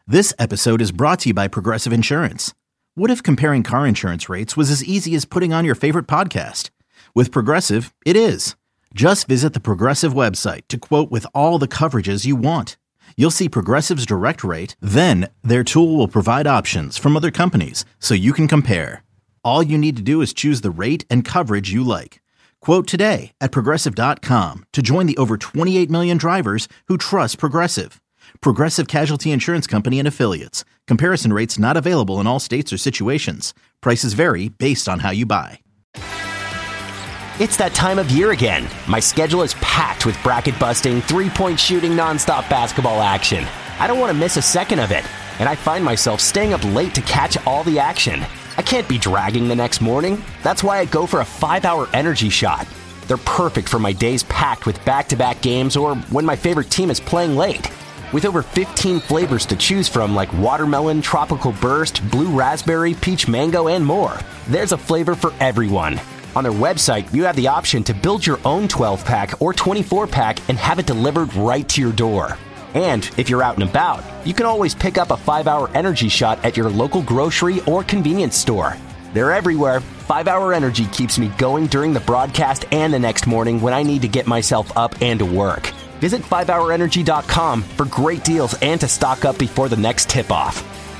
This episode is brought to you by Progressive Insurance. What if comparing car insurance rates was as easy as putting on your favorite podcast? With Progressive, it is. Just visit the Progressive website to quote with all the coverages you want. You'll see Progressive's direct rate, then their tool will provide options from other companies so you can compare. All you need to do is choose the rate and coverage you like. Quote today at Progressive.com to join the over 28 million drivers who trust Progressive. Progressive Casualty Insurance Company and Affiliates. Comparison rates not available in all states or situations. Prices vary based on how you buy. It's that time of year again. My schedule is packed with bracket-busting, three-point shooting, nonstop basketball action. I don't want to miss a second of it, and I find myself staying up late to catch all the action. I can't be dragging the next morning. That's why I go for a 5-hour energy shot. They're perfect for my days packed with back-to-back games or when my favorite team is playing late. With over 15 flavors to choose from like watermelon, tropical burst, blue raspberry, peach mango, and more, there's a flavor for everyone. On their website, you have the option to build your own 12-pack or 24-pack and have it delivered right to your door. And if you're out and about, you can always pick up a 5-hour energy shot at your local grocery or convenience store. They're everywhere. 5-hour energy keeps me going during the broadcast and the next morning when I need to get myself up and to work. Visit 5hourenergy.com for great deals and to stock up before the next tip-off.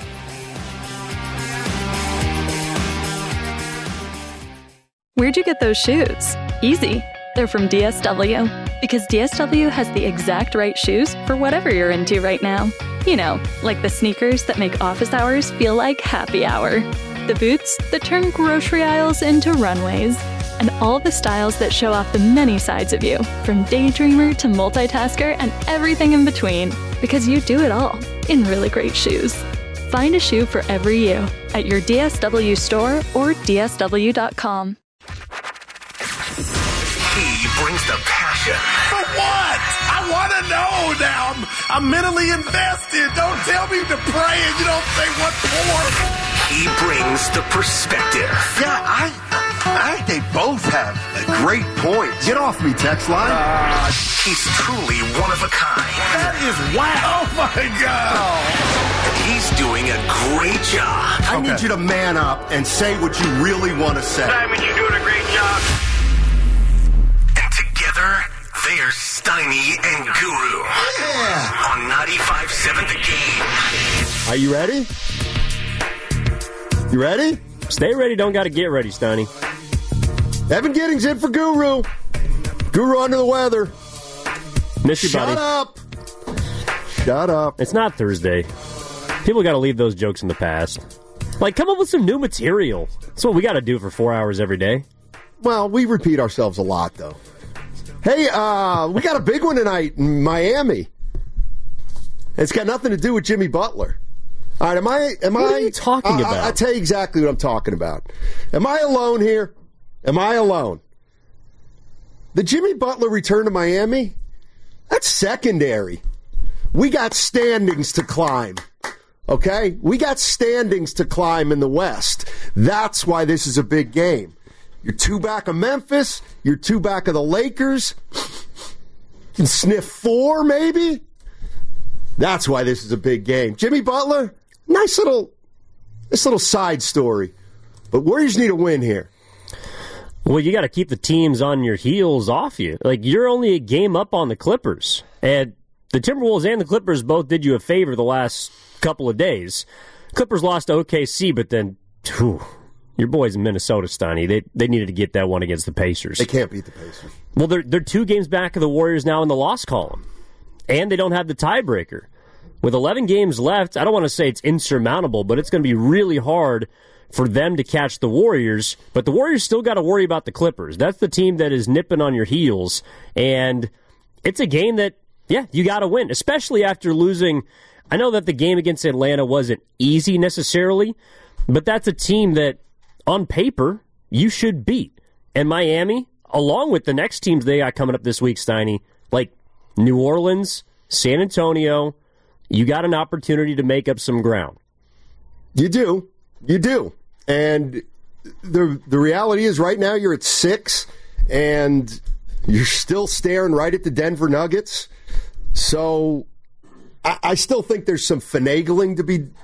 Where'd you get those shoes? Easy. They're from DSW. Because DSW has the exact right shoes for whatever you're into right now. You know, like the sneakers that make office hours feel like happy hour. The boots that turn grocery aisles into runways. And all the styles that show off the many sides of you, from daydreamer to multitasker and everything in between, because you do it all in really great shoes. Find a shoe for every you at your DSW store or DSW.com. He brings the passion. For what? I want to know now. I'm mentally invested. Don't tell me to pray and you don't say what for. He brings the perspective. Yeah, I think they both have great points. Get off me, text line. He's truly one of a kind. That is wow. Oh, my God. He's doing a great job. I need you to man up and say what you really want to say. Simon, you're doing a great job. And together, they are Steiny and Guru. Yeah. On 95.7 The Game. Are you ready? You ready? Stay ready, don't gotta get ready, Steiny. Evan Giddings in for Guru. Guru under the weather. Miss you, buddy. Shut up. Shut up. It's not Thursday. People gotta leave those jokes in the past. Like, come up with some new material. That's what we gotta do for 4 hours every day. Well, we repeat ourselves a lot, though. Hey, we got a big one tonight in Miami. It's got nothing to do with Jimmy Butler. All right, What are you talking about? I'll tell you exactly what I'm talking about. Am I alone here? Am I alone? The Jimmy Butler return to Miami? That's secondary. We got standings to climb. Okay? We got standings to climb in the West. That's why this is a big game. You're two back of Memphis. You're two back of the Lakers. You can sniff 4, maybe. That's why this is a big game. Jimmy Butler, nice little side story. But Warriors need a win here. Well, you got to keep the teams on your heels off you. Like, you're only a game up on the Clippers. And the Timberwolves and the Clippers both did you a favor the last couple of days. Clippers lost to OKC, but then, your boys in Minnesota, Steiny, they needed to get that one against the Pacers. They can't beat the Pacers. Well, they're 2 games back of the Warriors now in the loss column. And they don't have the tiebreaker. With 11 games left, I don't want to say it's insurmountable, but it's going to be really hard for them to catch the Warriors. But the Warriors still got to worry about the Clippers. That's the team that is nipping on your heels. And it's a game that, yeah, you got to win, especially after losing. I know that the game against Atlanta wasn't easy necessarily, but that's a team that, on paper, you should beat. And Miami, along with the next teams they got coming up this week, Steiny, like New Orleans, San Antonio, you got an opportunity to make up some ground. You do. You do. And the reality is right now you're at 6, and you're still staring right at the Denver Nuggets. So I still think there's some finagling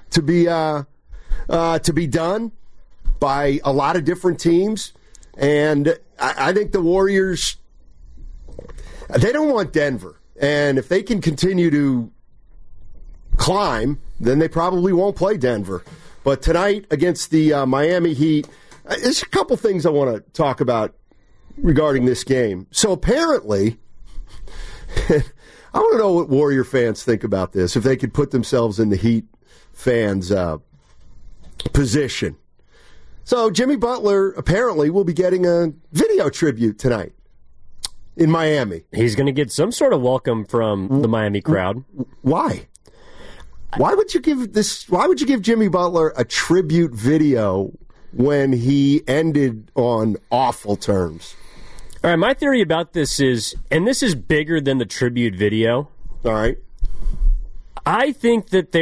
to be done by a lot of different teams, and I think the Warriors, they don't want Denver, and if they can continue to climb, then they probably won't play Denver. But tonight against the Miami Heat, there's a couple things I want to talk about regarding this game. So apparently, I want to know what Warrior fans think about this, if they could put themselves in the Heat fans' position. So Jimmy Butler apparently will be getting a video tribute tonight in Miami. He's going to get some sort of welcome from the Miami crowd. Why? Why would you give Jimmy Butler a tribute video when he ended on awful terms? All right, my theory about this is, and this is bigger than the tribute video. All right. I think that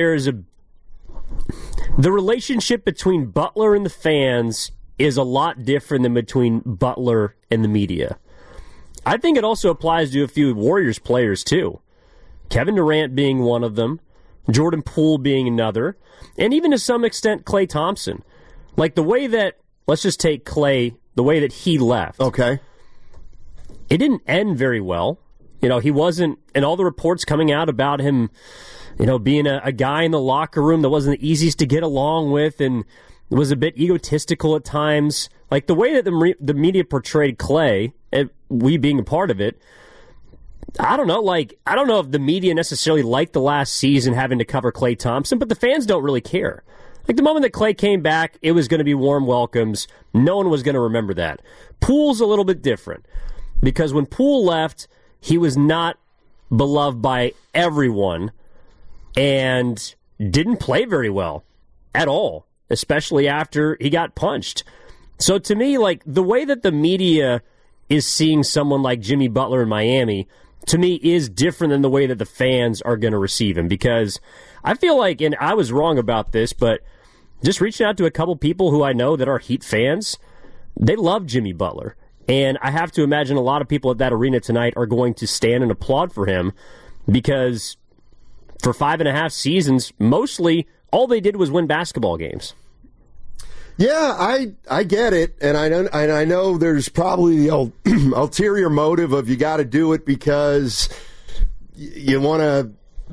the relationship between Butler and the fans is a lot different than between Butler and the media. I think it also applies to a few Warriors players, too. Kevin Durant being one of them, Jordan Poole being another, and even to some extent Klay Thompson. Like the way that, let's just take Klay, the way that he left. Okay. It didn't end very well. You know, he wasn't, and all the reports coming out about him, you know, being a guy in the locker room that wasn't the easiest to get along with and was a bit egotistical at times. Like the way that the media portrayed Klay, and we being a part of it, I don't know if the media necessarily liked the last season having to cover Klay Thompson, but the fans don't really care. Like the moment that Klay came back, it was going to be warm welcomes. No one was going to remember that. Poole's a little bit different because when Poole left, he was not beloved by everyone and didn't play very well at all, especially after he got punched. So to me, like the way that the media is seeing someone like Jimmy Butler in Miami, to me, is different than the way that the fans are going to receive him. Because I feel like, and I was wrong about this, but just reaching out to a couple people who I know that are Heat fans, they love Jimmy Butler. And I have to imagine a lot of people at that arena tonight are going to stand and applaud for him because for 5.5 seasons, mostly all they did was win basketball games. Yeah, I get it, and I know there's probably the ulterior motive of you got to do it because you want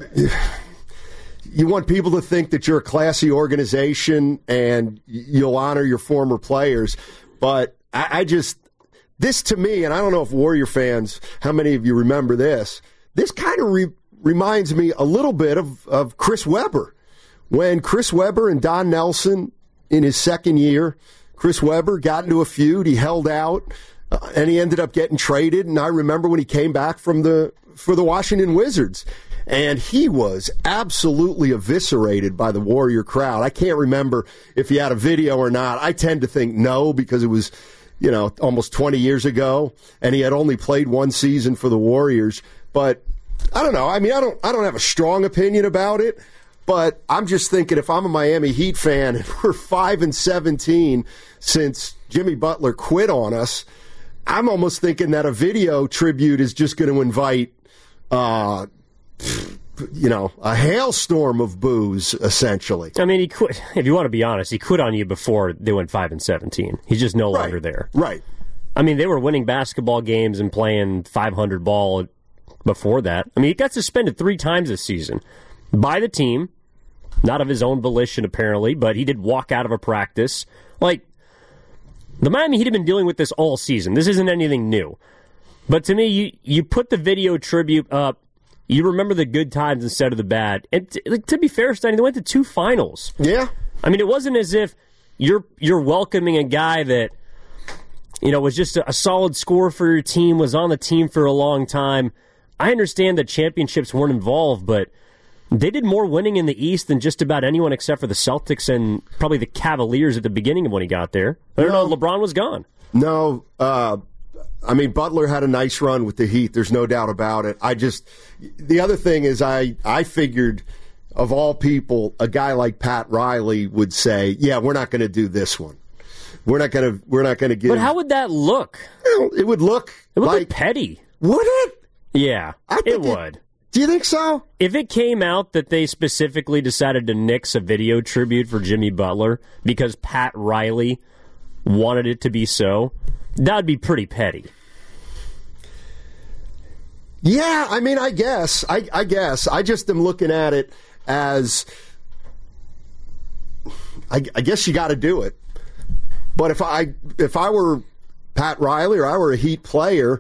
people to think that you're a classy organization and you'll honor your former players. But this to me, and I don't know if Warrior fans, how many of you remember this? This kind of reminds me a little bit of Chris Webber, when Chris Webber and Don Nelson. In his second year, Chris Webber got into a feud. He held out, and he ended up getting traded. And I remember when he came back for the Washington Wizards, and he was absolutely eviscerated by the Warrior crowd. I can't remember if he had a video or not. I tend to think no, because it was, almost 20 years ago, and he had only played one season for the Warriors. But I don't know. I mean, I don't have a strong opinion about it. But I'm just thinking, if I'm a Miami Heat fan and we're 5-17 since Jimmy Butler quit on us, I'm almost thinking that a video tribute is just going to invite, a hailstorm of boos, essentially. I mean, he quit. If you want to be honest, he quit on you before they went 5-17. He's just no longer there. Right. I mean, they were winning basketball games and playing 500 ball before that. I mean, he got suspended 3 times this season by the team. Not of his own volition, apparently, but he did walk out of a practice. Like, the Miami Heat have been dealing with this all season. This isn't anything new. But to me, you put the video tribute up, you remember the good times instead of the bad. And to be fair, Steiny, they went to 2 finals. Yeah. I mean, it wasn't as if you're welcoming a guy that, was just a solid scorer for your team, was on the team for a long time. I understand that championships weren't involved, but they did more winning in the East than just about anyone except for the Celtics and probably the Cavaliers at the beginning of when he got there. I don't know, LeBron was gone. No, Butler had a nice run with the Heat. There's no doubt about it. The other thing is I figured, of all people, a guy like Pat Riley would say, yeah, we're not going to do this one. We're not going to give. But how would that look? It would look like petty. Would it? Yeah, it would. Do you think so? If it came out that they specifically decided to nix a video tribute for Jimmy Butler because Pat Riley wanted it to be so, that would be pretty petty. Yeah, I mean, I guess. I guess. I just am looking at it as, I guess you got to do it. But if I were Pat Riley or I were a Heat player,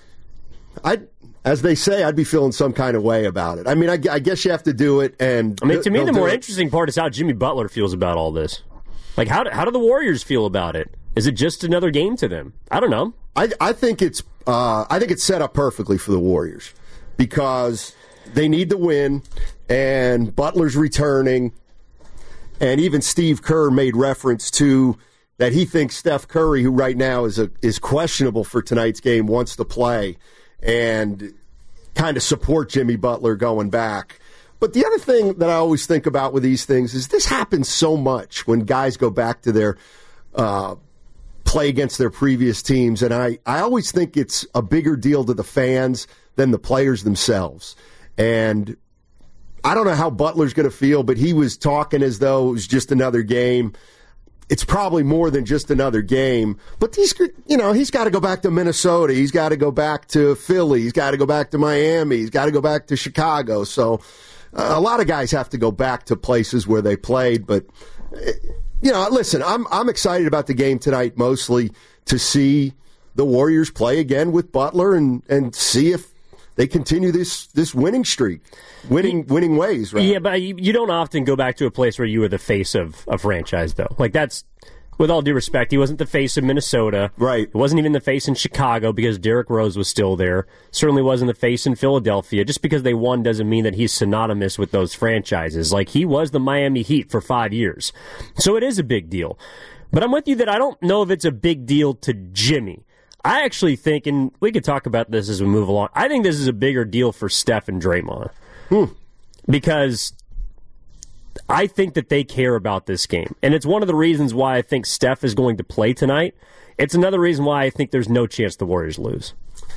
as they say, I'd be feeling some kind of way about it. I mean, I guess you have to do it. And I mean, to me, the more interesting part is how Jimmy Butler feels about all this. Like, how do the Warriors feel about it? Is it just another game to them? I don't know. I think it's set up perfectly for the Warriors because they need to win, and Butler's returning, and even Steve Kerr made reference to that he thinks Steph Curry, who right now is questionable for tonight's game, wants to play and kind of support Jimmy Butler going back. But the other thing that I always think about with these things is this happens so much when guys go back to their play against their previous teams, and I always think it's a bigger deal to the fans than the players themselves. And I don't know how Butler's going to feel, but he was talking as though it was just another game. It's probably more than just another game. But he's got to go back to Minnesota. He's got to go back to Philly. He's got to go back to Miami. He's got to go back to Chicago. So a lot of guys have to go back to places where they played, but listen, I'm excited about the game tonight, mostly to see the Warriors play again with Butler and see if they continue this winning streak, winning ways. Right? Yeah, but you don't often go back to a place where you were the face of a franchise, though. Like, that's, with all due respect, he wasn't the face of Minnesota. Right. He wasn't even the face in Chicago because Derrick Rose was still there. Certainly wasn't the face in Philadelphia. Just because they won doesn't mean that he's synonymous with those franchises. Like, he was the Miami Heat for 5 years. So it is a big deal. But I'm with you that I don't know if it's a big deal to Jimmy. I actually think, and we could talk about this as we move along, I think this is a bigger deal for Steph and Draymond. Because I think that they care about this game. And it's one of the reasons why I think Steph is going to play tonight. It's another reason why I think there's no chance the Warriors lose.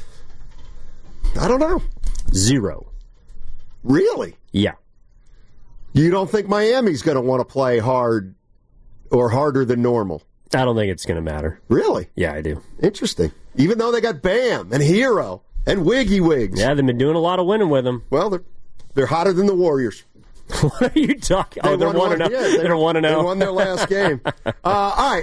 I don't know. 0. Really? Yeah. You don't think Miami's going to want to play hard or harder than normal? I don't think it's going to matter. Really? Yeah, I do. Interesting. Even though they got Bam and Hero and Wiggy Wigs. Yeah, they've been doing a lot of winning with them. Well, they're hotter than the Warriors. What are you talking about? They're 1-0. They're 1-0. They won their last game. All right,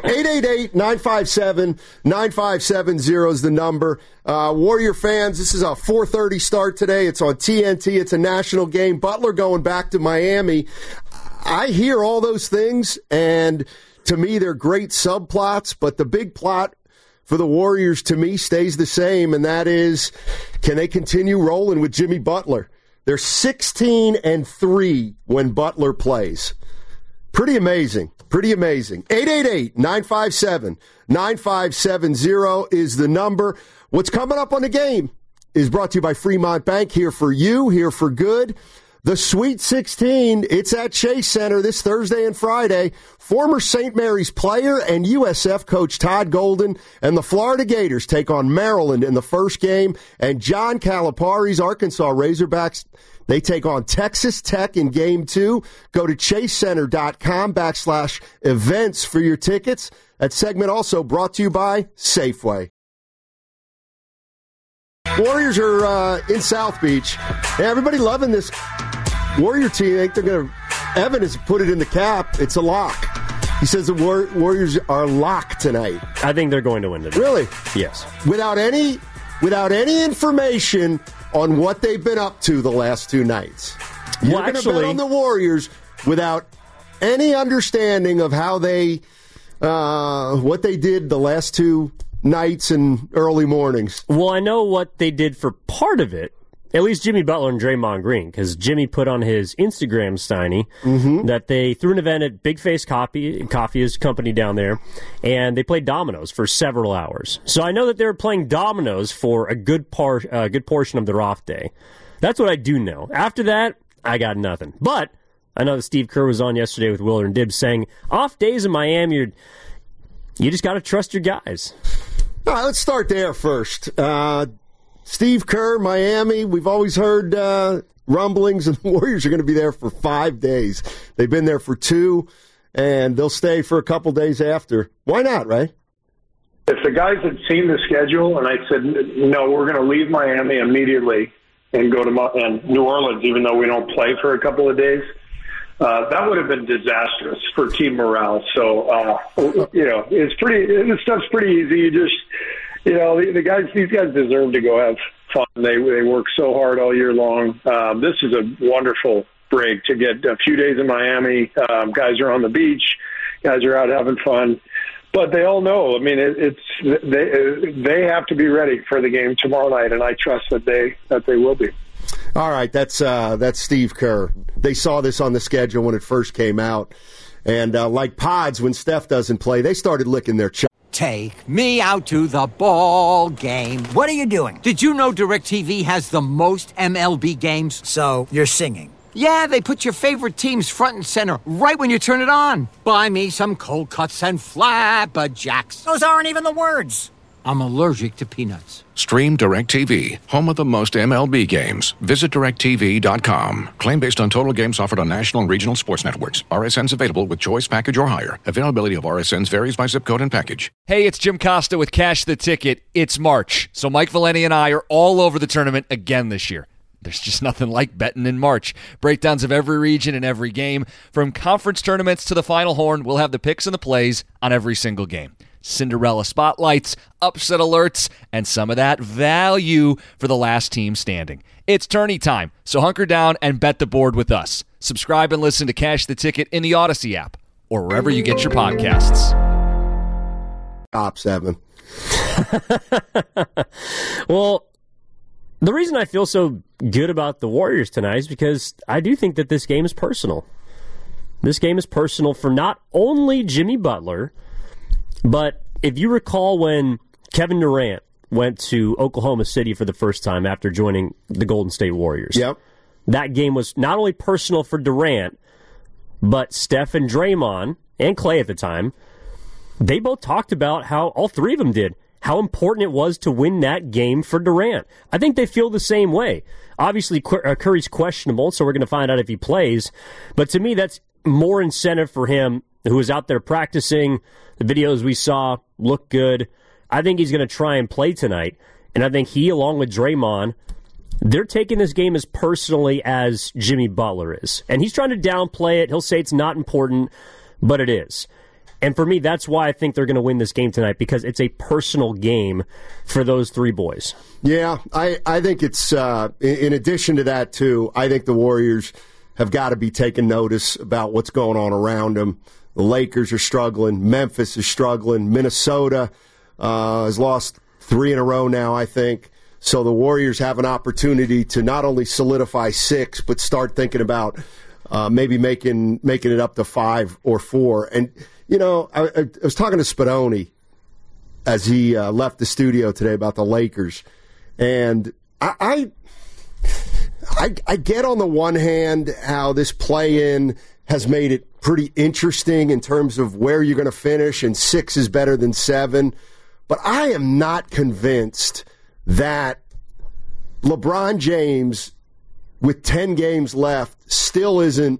888-957-9570 is the number. Warrior fans, this is a 4:30 start today. It's on TNT. It's a national game. Butler going back to Miami. I hear all those things, and to me, they're great subplots, but the big plot for the Warriors, to me, stays the same, and that is, can they continue rolling with Jimmy Butler? They're 16-3 when Butler plays. Pretty amazing. Pretty amazing. 888-957-9570 is the number. What's coming up on the game is brought to you by Fremont Bank. Here for you, here for good. The Sweet 16, it's at Chase Center this Thursday and Friday. Former St. Mary's player and USF coach Todd Golden and the Florida Gators take on Maryland in the first game. And John Calipari's Arkansas Razorbacks, they take on Texas Tech in Game 2. Go to chasecenter.com/events for your tickets. That segment also brought to you by Safeway. Warriors are in South Beach. Hey, everybody loving this Warrior team. I think they're going to. Evan has put it in the cap. It's a lock. He says the Warriors are locked tonight. I think they're going to win tonight. Really? Yes. Without any information on what they've been up to the last two nights. You're going to bet on the Warriors without any understanding of how they, what they did the last two nights and early mornings. Well, I know what they did for part of it. At least Jimmy Butler and Draymond Green, because Jimmy put on his Instagram, Steiny, that they threw an event at Big Face Coffee, his company down there, and they played dominoes for several hours. So I know that they were playing dominoes for a good portion of their off day. That's what I do know. After that, I got nothing. But I know that Steve Kerr was on yesterday with Willard and Dibbs saying, off days in Miami, you just got to trust your guys. All right, let's start there first. Steve Kerr, Miami. We've always heard rumblings, and the Warriors are going to be there for 5 days. They've been there for 2, and they'll stay for a couple days after. Why not, right? If the guys had seen the schedule and I said, no, we're going to leave Miami immediately and go to New Orleans, even though we don't play for a couple of days, that would have been disastrous for team morale. So, this stuff's pretty easy. You just, these guys deserve to go have fun. They work so hard all year long. This is a wonderful break to get a few days in Miami. Guys are on the beach. Guys are out having fun. But they all know. I mean, they have to be ready for the game tomorrow night, and I trust that they will be. All right, that's Steve Kerr. They saw this on the schedule when it first came out, and like Pods, when Steph doesn't play, they started licking their chops. Take me out to the ball game. What are you doing? Did you know DirecTV has the most MLB games? So you're singing. Yeah, they put your favorite teams front and center right when you turn it on. Buy me some cold cuts and flapjacks. Those aren't even the words. I'm allergic to peanuts. Stream DirecTV, home of the most MLB games. Visit DirecTV.com. Claim based on total games offered on national and regional sports networks. RSNs available with choice package or higher. Availability of RSNs varies by zip code and package. Hey, it's Jim Costa with Cash the Ticket. It's March, so Mike Valeni and I are all over the tournament again this year. There's just nothing like betting in March. Breakdowns of every region and every game. From conference tournaments to the Final Horn, we'll have the picks and the plays on every single game. Cinderella spotlights, upset alerts, and some of that value for the last team standing. It's tourney time, so hunker down and bet the board with us. Subscribe and listen to Cash the Ticket in the Odyssey app or wherever you get your podcasts. Top 7. Well, the reason I feel so good about the Warriors tonight is because I do think that this game is personal. This game is personal for not only Jimmy Butler, but if you recall when Kevin Durant went to Oklahoma City for the first time after joining the Golden State Warriors. Yep. That game was not only personal for Durant, but Steph and Draymond, and Klay at the time, they both talked about how, all three of them did, how important it was to win that game for Durant. I think they feel the same way. Obviously, Curry's questionable, so we're going to find out if he plays. But to me, that's more incentive for him, who is out there practicing. The videos we saw look good. I think he's going to try and play tonight. And I think he, along with Draymond, they're taking this game as personally as Jimmy Butler is. And he's trying to downplay it. He'll say it's not important, but it is. And for me, that's why I think they're going to win this game tonight, because it's a personal game for those three boys. Yeah, I think it's, in addition to that, too, I think the Warriors have got to be taking notice about what's going on around them. The Lakers are struggling. Memphis is struggling. Minnesota has lost 3 in a row now, I think. So the Warriors have an opportunity to not only solidify 6, but start thinking about maybe making it up to 5 or 4. And, you know, I was talking to Spadoni as he left the studio today about the Lakers. And I get on the one hand how this play-in has made it pretty interesting in terms of where you're going to finish, and 6 is better than 7. But I am not convinced that LeBron James, with 10 games left, still isn't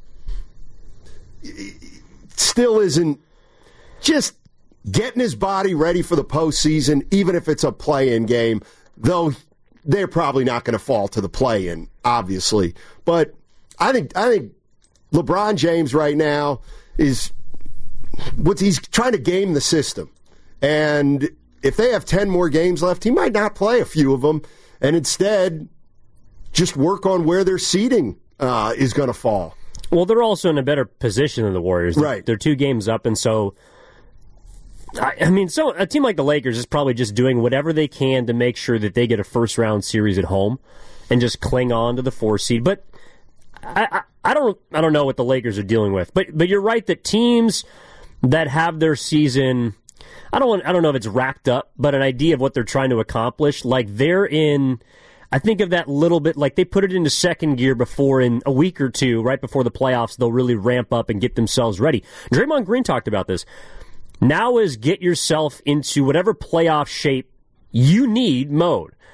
just getting his body ready for the postseason, even if it's a play-in game, though they're probably not going to fall to the play-in, obviously. But I think LeBron James right now he's trying to game the system. And if they have 10 more games left, he might not play a few of them, and instead just work on where their seeding is going to fall. Well, they're also in a better position than the Warriors. Right. They're 2 games up, and so so a team like the Lakers is probably just doing whatever they can to make sure that they get a first-round series at home and just cling on to the 4 seed. But I don't know what the Lakers are dealing with. But you're right that teams that have their season, I don't know if it's wrapped up, but an idea of what they're trying to accomplish, like they're in, I think of that little bit, like they put it into second gear before, in a week or 2, right before the playoffs, they'll really ramp up and get themselves ready. Draymond Green talked about this. Now is get yourself into whatever playoff shape you need mode.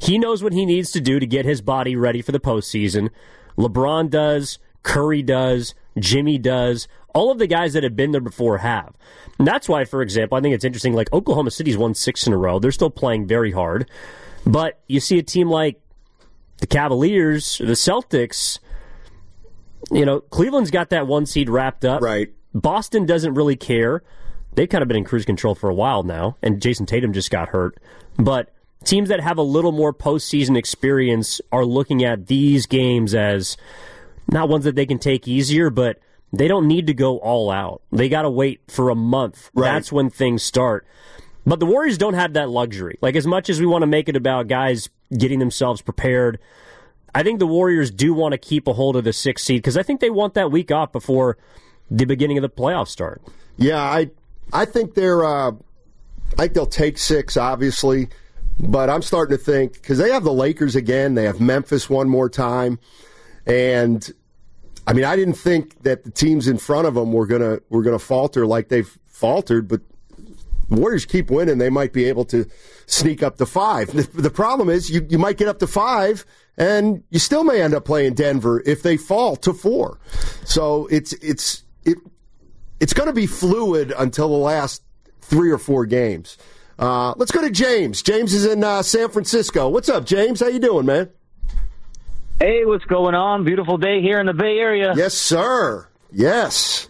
He knows what he needs to do to get his body ready for the postseason. LeBron does, Curry does, Jimmy does. All of the guys that have been there before have. And that's why, for example, I think it's interesting, like Oklahoma City's won 6 in a row. They're still playing very hard. But you see a team like the Cavaliers, or the Celtics, Cleveland's got that 1 seed wrapped up. Right. Boston doesn't really care. They've kind of been in cruise control for a while now, and Jason Tatum just got hurt. But teams that have a little more postseason experience are looking at these games as not ones that they can take easier, but they don't need to go all out. They got to wait for a month. Right. That's when things start. But the Warriors don't have that luxury. Like, as much as we want to make it about guys getting themselves prepared, I think the Warriors do want to keep a hold of the 6th seed because I think they want that week off before the beginning of the playoffs start. Yeah, I think they'll take 6, obviously, but I'm starting to think, because they have the Lakers again, they have Memphis one more time, and I mean, I didn't think that the teams in front of them were gonna falter like they've faltered, but the Warriors keep winning, they might be able to sneak up to 5. The problem is you might get up to 5, and you still may end up playing Denver if they fall to 4. So it's going to be fluid until the last 3 or 4 games. Let's go to James. James is in San Francisco. What's up, James? How you doing, man? Hey, what's going on? Beautiful day here in the Bay Area. Yes, sir. Yes.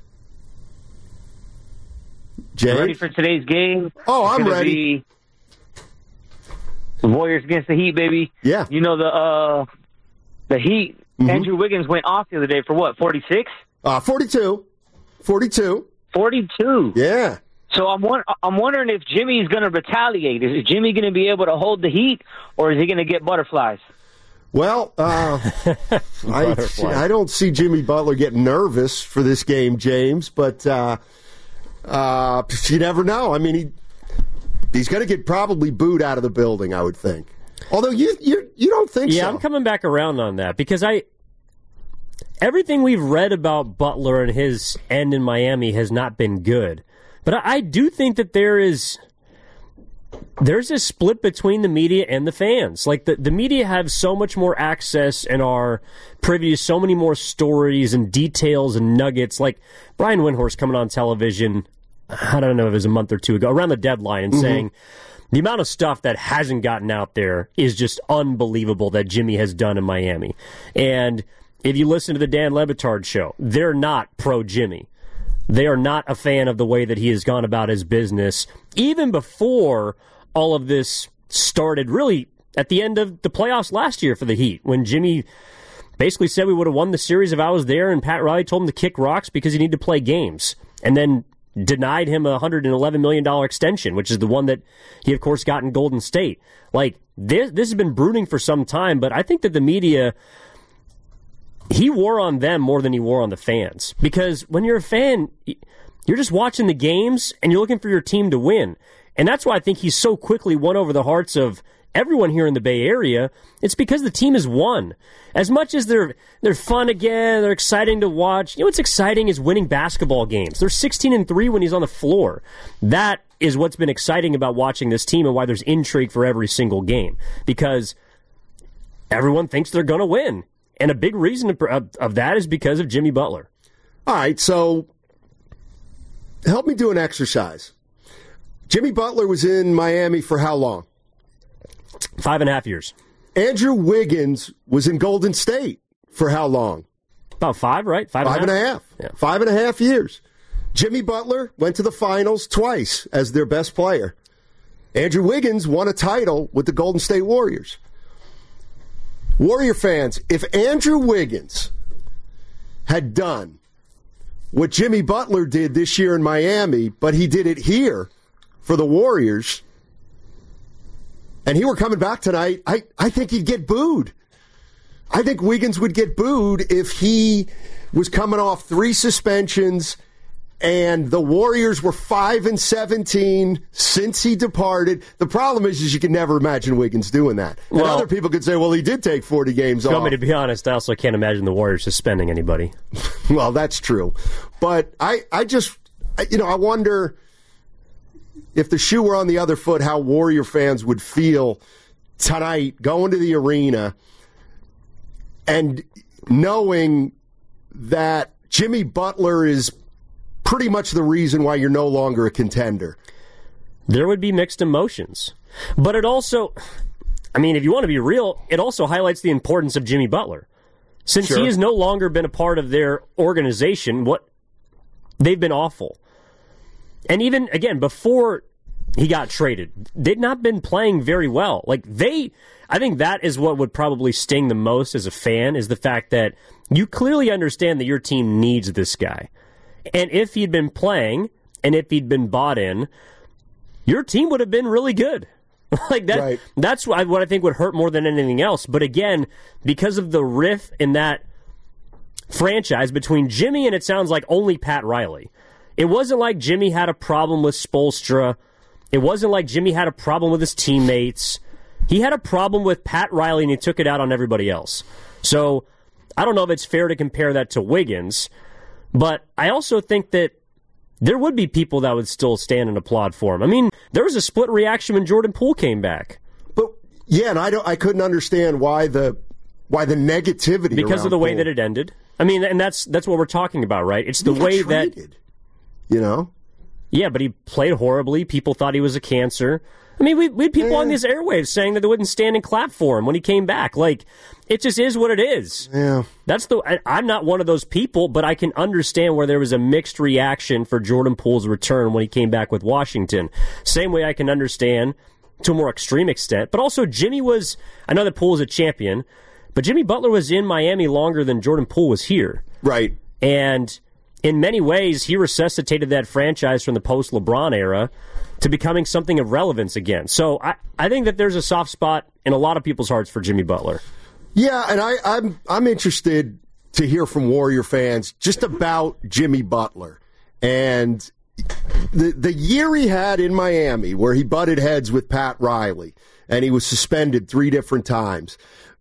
James? Ready for today's game? Oh, I'm ready. The Warriors against the Heat, baby. Yeah. You know the Heat. Mm-hmm. Andrew Wiggins went off the other day for what, 46? 42. 42. 42. Yeah. So I'm wondering if Jimmy's going to retaliate. Is Jimmy going to be able to hold the heat, or is he going to get butterflies? Well, I don't see Jimmy Butler getting nervous for this game, James, but you never know. I mean, he's going to get probably booed out of the building, I would think. Although you don't think so. Yeah, I'm coming back around on that because everything we've read about Butler and his end in Miami has not been good. But I do think that there's a split between the media and the fans. Like, the media have so much more access and are privy to so many more stories and details and nuggets. Like, Brian Windhorst coming on television, I don't know if it was a month or two ago, around the deadline, and saying the amount of stuff that hasn't gotten out there is just unbelievable that Jimmy has done in Miami. And if you listen to the Dan Le Batard show, they're not pro-Jimmy. They are not a fan of the way that he has gone about his business, even before all of this started, really at the end of the playoffs last year for the Heat, when Jimmy basically said we would have won the series if I was there, and Pat Riley told him to kick rocks because he needed to play games, and then denied him a $111 million extension, which is the one that he, of course, got in Golden State. Like, this has been brooding for some time, but I think that the media, he wore on them more than he wore on the fans. Because when you're a fan, you're just watching the games and you're looking for your team to win. And that's why I think he's so quickly won over the hearts of everyone here in the Bay Area. It's because the team has won. As much as they're fun again, they're exciting to watch. You know what's exciting is winning basketball games. They're 16-3 when he's on the floor. That is what's been exciting about watching this team and why there's intrigue for every single game. Because everyone thinks they're going to win. And a big reason of that is because of Jimmy Butler. All right, so help me do an exercise. Jimmy Butler was in Miami for how long? 5.5 years. Andrew Wiggins was in Golden State for how long? About 5, right? 5.5? 5.5. Yeah. 5.5 years. Jimmy Butler went to the finals twice as their best player. Andrew Wiggins won a title with the Golden State Warriors. Warrior fans, if Andrew Wiggins had done what Jimmy Butler did this year in Miami, but he did it here for the Warriors, and he were coming back tonight, I think he'd get booed. I think Wiggins would get booed if he was coming off 3 suspensions and the Warriors were 5-17 since he departed. The problem is you can never imagine Wiggins doing that. And other people could say, well, he did take 40 games off. You want me to be honest, I also can't imagine the Warriors suspending anybody. Well, that's true. But I wonder if the shoe were on the other foot, how Warrior fans would feel tonight, going to the arena, and knowing that Jimmy Butler is pretty much the reason why you're no longer a contender? There would be mixed emotions. But it also, I mean, if you want to be real, it also highlights the importance of Jimmy Butler. Since he has no longer been a part of their organization, they've been awful. And even, again, before he got traded, they'd not been playing very well. I think that is what would probably sting the most as a fan, is the fact that you clearly understand that your team needs this guy. And if he'd been playing, and if he'd been bought in, your team would have been really good. Right. That's what I think would hurt more than anything else. But again, because of the rift in that franchise between Jimmy and it sounds like only Pat Riley. It wasn't like Jimmy had a problem with Spoelstra. It wasn't like Jimmy had a problem with his teammates. He had a problem with Pat Riley, and he took it out on everybody else. So I don't know if it's fair to compare that to Wiggins, but I also think that there would be people that would still stand and applaud for him. I mean, there was a split reaction when Jordan Poole came back. But yeah, and I couldn't understand why the negativity because of the way that it ended. I mean, and that's what we're talking about, right? It's the way that Yeah, but he played horribly. People thought he was a cancer. I mean, we had people on these airwaves saying that they wouldn't stand and clap for him when he came back. It just is what it is. Yeah. I'm not one of those people, but I can understand where there was a mixed reaction for Jordan Poole's return when he came back with Washington. Same way I can understand, to a more extreme extent, but also Jimmy was, I know that Poole is a champion, but Jimmy Butler was in Miami longer than Jordan Poole was here. Right. And in many ways, he resuscitated that franchise from the post-LeBron era to becoming something of relevance again. So I think that there's a soft spot in a lot of people's hearts for Jimmy Butler. Yeah, and I'm interested to hear from Warrior fans just about Jimmy Butler. And the year he had in Miami where he butted heads with Pat Riley and he was suspended 3 different times.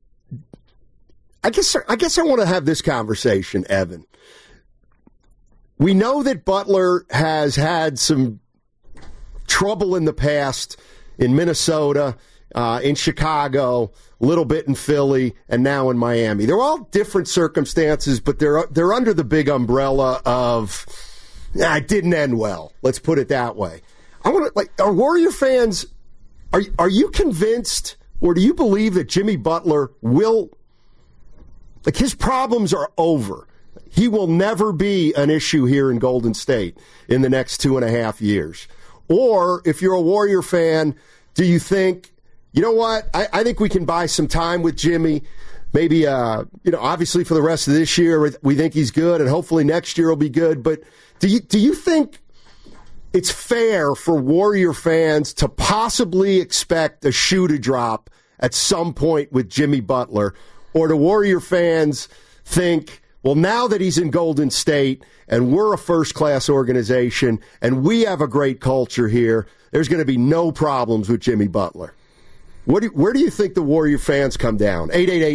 I guess I want to have this conversation, Evan. We know that Butler has had some trouble in the past in Minnesota, in Chicago, a little bit in Philly, and now in Miami. They're all different circumstances, but they're under the big umbrella of it didn't end well. Let's put it that way. I want to are Warrior fans? Are you convinced, or do you believe that Jimmy Butler will his problems are over? He will never be an issue here in Golden State in the next 2.5 years. Or if you're a Warrior fan, do you think, you know what, I think we can buy some time with Jimmy. Maybe, obviously for the rest of this year, we think he's good, and hopefully next year will be good. But do you think it's fair for Warrior fans to possibly expect a shoe to drop at some point with Jimmy Butler? Or do Warrior fans think, well, now that he's in Golden State and we're a first-class organization and we have a great culture here, there's going to be no problems with Jimmy Butler? Where do you think the Warrior fans come down?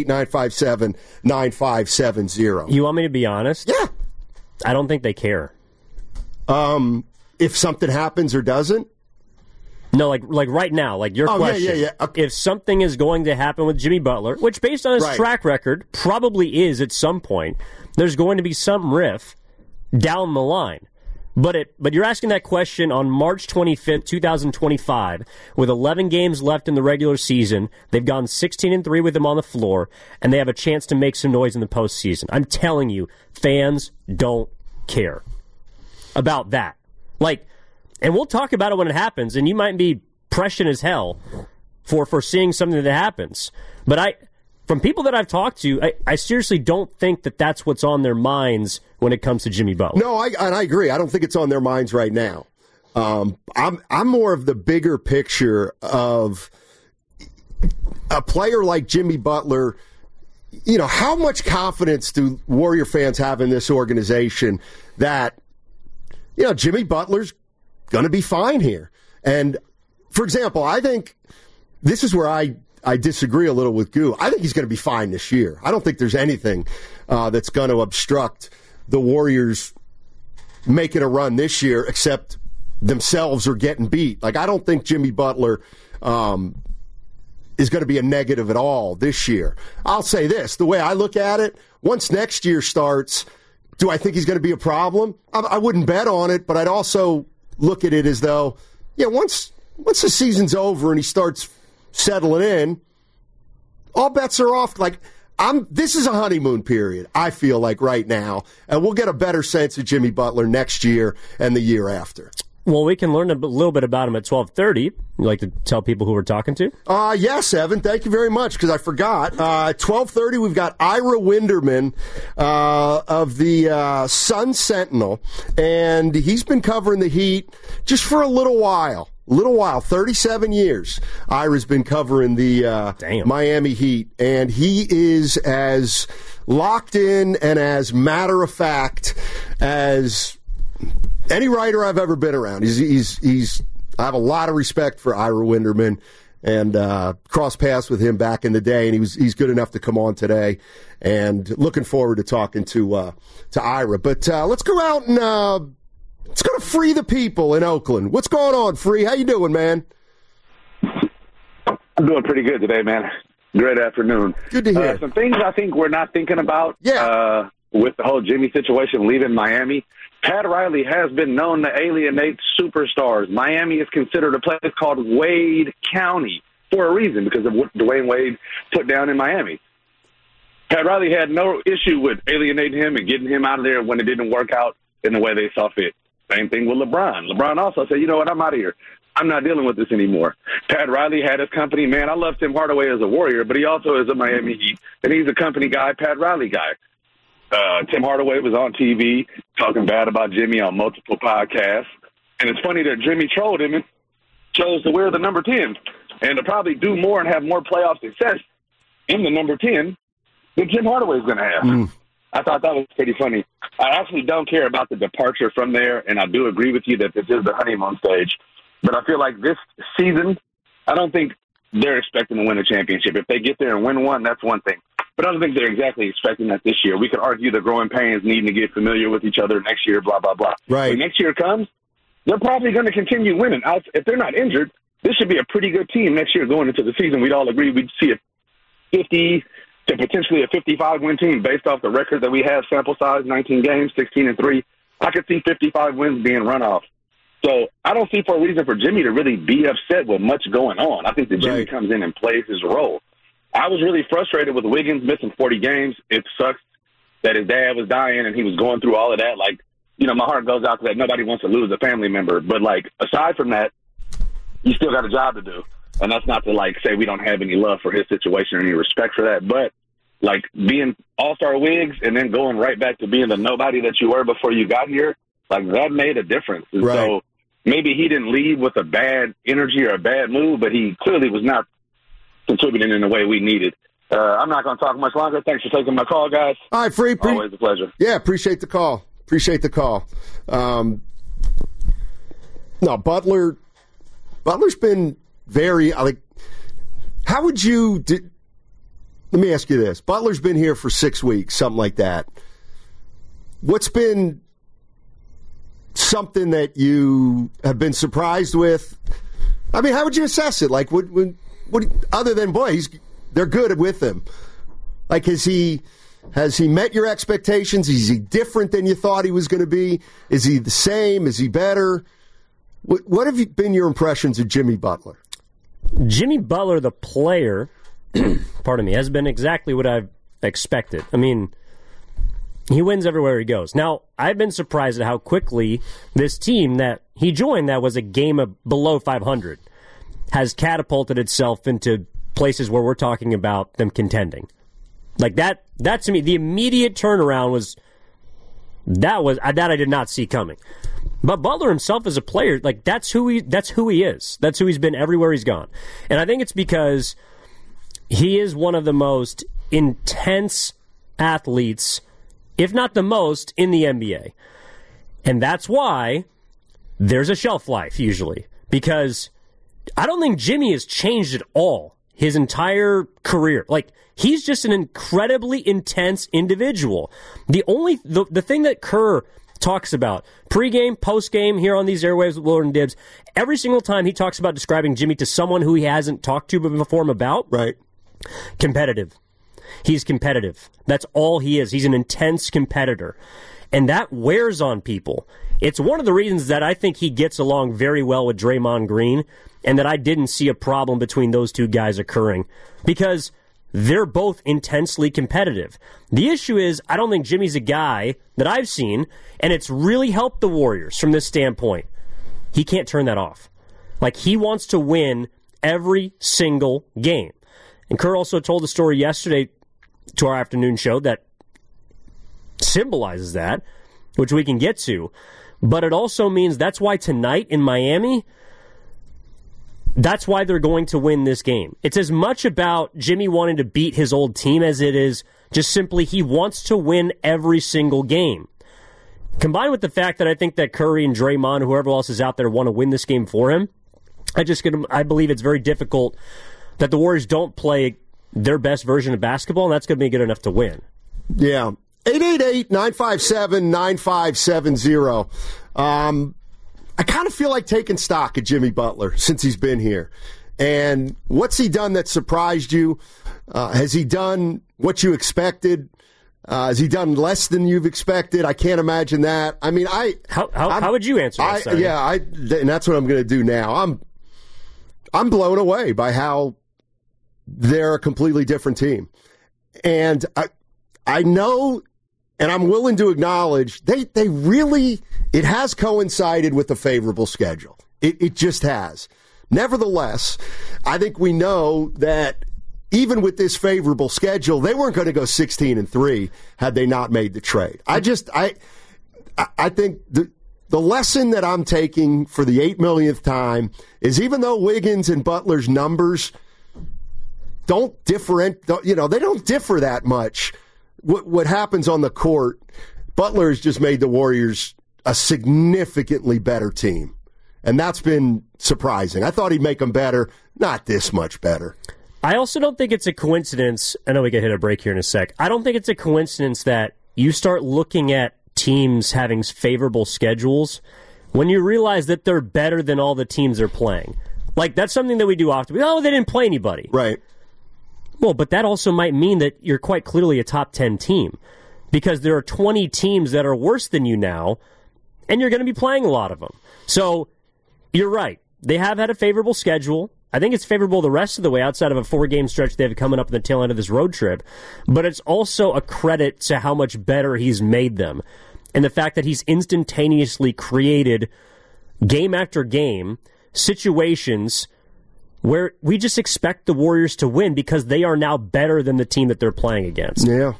888-957-9570. You want me to be honest? Yeah. I don't think they care. If something happens or doesn't? No, like right now, your question. Yeah. Okay. If something is going to happen with Jimmy Butler, which based on his track record probably is at some point, there's going to be some riff down the line. But you're asking that question on March 25th, 2025, with 11 games left in the regular season. They've gone 16-3 with him on the floor, and they have a chance to make some noise in the postseason. I'm telling you, fans don't care about that. And we'll talk about it when it happens, and you might be prescient as hell for seeing something that happens. But from people that I've talked to, I seriously don't think that that's what's on their minds when it comes to Jimmy Butler. No, I agree. I don't think it's on their minds right now. I'm more of the bigger picture of a player like Jimmy Butler. How much confidence do Warrior fans have in this organization that, Jimmy Butler's going to be fine here? And, for example, I think this is where I disagree a little with Goo. I think he's going to be fine this year. I don't think there's anything that's going to obstruct the Warriors making a run this year except themselves or getting beat. I don't think Jimmy Butler is going to be a negative at all this year. I'll say this, the way I look at it, once next year starts, do I think he's going to be a problem? I wouldn't bet on it, but I'd also look at it as though, once the season's over and he starts settling in, all bets are off. This is a honeymoon period, I feel like, right now, and we'll get a better sense of Jimmy Butler next year and the year after. Well, we can learn a little bit about him at 12:30. You like to tell people who we're talking to? Yes, Evan. Thank you very much, because I forgot. 12:30, we've got Ira Winderman of the Sun Sentinel, and he's been covering the Heat just for a little while. 37 years. Ira's been covering the Miami Heat, and he is as locked in and as matter of fact as any writer I've ever been around. I have a lot of respect for Ira Winderman, and crossed paths with him back in the day, and he's good enough to come on today. And looking forward to talking to Ira. But let's go out and let's go to Free the People in Oakland. What's going on, Free? How you doing, man? I'm doing pretty good today, man. Great afternoon. Good to hear. Some things I think we're not thinking about with the whole Jimmy situation leaving Miami. Pat Riley has been known to alienate superstars. Miami is considered a place called Wade County for a reason, because of what Dwayne Wade put down in Miami. Pat Riley had no issue with alienating him and getting him out of there when it didn't work out in the way they saw fit. Same thing with LeBron. LeBron also said, you know what, I'm out of here. I'm not dealing with this anymore. Pat Riley had his company. Man, I love Tim Hardaway as a Warrior, but he also is a Miami Heat, and he's a company guy, Pat Riley guy. Tim Hardaway was on TV talking bad about Jimmy on multiple podcasts. And it's funny that Jimmy trolled him and chose to wear the number 10 and to probably do more and have more playoff success in the number 10 than Tim Hardaway's going to have. I thought that was pretty funny. I actually don't care about the departure from there, and I do agree with you that this is the honeymoon stage. But I feel like this season, I don't think they're expecting to win a championship. If they get there and win one, that's one thing. But I don't think they're exactly expecting that this year. We could argue the growing pains, needing to get familiar with each other next year, blah, blah, blah. Right. When next year comes, they're probably going to continue winning. If they're not injured, this should be a pretty good team next year going into the season. We'd all agree we'd see a 50 to potentially a 55-win team based off the record that we have, sample size, 19 games, 16-3. I could see 55 wins being run off. So I don't see for a reason for Jimmy to really be upset with much going on. I think that Jimmy comes in and plays his role. I was really frustrated with Wiggins missing 40 games. It sucks that his dad was dying and he was going through all of that. My heart goes out to that. Nobody wants to lose a family member. But, aside from that, you still got a job to do. And that's not to, say we don't have any love for his situation or any respect for that. But, being all-star Wiggs and then going right back to being the nobody that you were before you got here, that made a difference. And so maybe he didn't leave with a bad energy or a bad mood, but he clearly was not contributing in the way we needed. I'm not going to talk much longer. Thanks for taking my call, guys. All right, Free. Always a pleasure. Yeah, appreciate the call. No, Butler's been very, how would you, let me ask you this. Butler's been here for 6 weeks, something like that. What's been something that you have been surprised with? I mean, how would you assess it? What other than, they're good with him. Has he met your expectations? Is he different than you thought he was going to be? Is he the same? Is he better? What have been your impressions of Jimmy Butler? Jimmy Butler, the player, pardon me, has been exactly what I've expected. I mean, he wins everywhere he goes. Now, I've been surprised at how quickly this team that he joined that was a game of below 500 has catapulted itself into places where we're talking about them contending. That to me, the immediate turnaround was that I did not see coming. But Butler himself as a player, that's who he is. That's who he's been everywhere he's gone. And I think it's because he is one of the most intense athletes, if not the most, in the NBA. And that's why there's a shelf life usually, because I don't think Jimmy has changed at all his entire career. He's just an incredibly intense individual. The thing that Kerr talks about. Pre-game, post-game, here on these airwaves with Willard and Dibs, every single time he talks about describing Jimmy to someone who he hasn't talked to before him about, right? Competitive. He's competitive. That's all he is. He's an intense competitor. And that wears on people. It's one of the reasons that I think he gets along very well with Draymond Green, and that I didn't see a problem between those two guys occurring, because they're both intensely competitive. The issue is, I don't think Jimmy's a guy that I've seen, and it's really helped the Warriors from this standpoint. He can't turn that off. Like, he wants to win every single game. And Kerr also told a story yesterday to our afternoon show that symbolizes that, which we can get to. But it also means that's why tonight in Miami, that's why they're going to win this game. It's as much about Jimmy wanting to beat his old team as it is just simply he wants to win every single game. Combined with the fact that I think that Curry and Draymond, whoever else is out there, want to win this game for him, I believe it's very difficult that the Warriors don't play their best version of basketball, and that's going to be good enough to win. Yeah. 888-957-9570. I kind of feel like taking stock of Jimmy Butler since he's been here. And what's he done that surprised you? Has he done what you expected? Has he done less than you've expected? I can't imagine that. I mean, how would you answer that? And that's what I'm going to do now. I'm blown away by how they're a completely different team. And I know, and I'm willing to acknowledge, they really, it has coincided with a favorable schedule. It just has. Nevertheless, I think we know that even with this favorable schedule, they weren't going to go 16-3 had they not made the trade. I think the lesson that I'm taking for the 8 millionth time is, even though Wiggins and Butler's numbers don't differ that much, what happens on the court, Butler has just made the Warriors a significantly better team. And that's been surprising. I thought he'd make them better, not this much better. I also don't think it's a coincidence. I know we can hit a break here in a sec. I don't think it's a coincidence that you start looking at teams having favorable schedules when you realize that they're better than all the teams they're playing. Like, that's something that we do often. Oh, they didn't play anybody. Right. Well, but that also might mean that you're quite clearly a top 10 team, because there are 20 teams that are worse than you now, and you're going to be playing a lot of them. So, you're right. They have had a favorable schedule. I think it's favorable the rest of the way outside of a 4-game stretch they have coming up in the tail end of this road trip. But it's also a credit to how much better he's made them, and the fact that he's instantaneously created, game after game, situations where we just expect the Warriors to win because they are now better than the team that they're playing against. Yeah.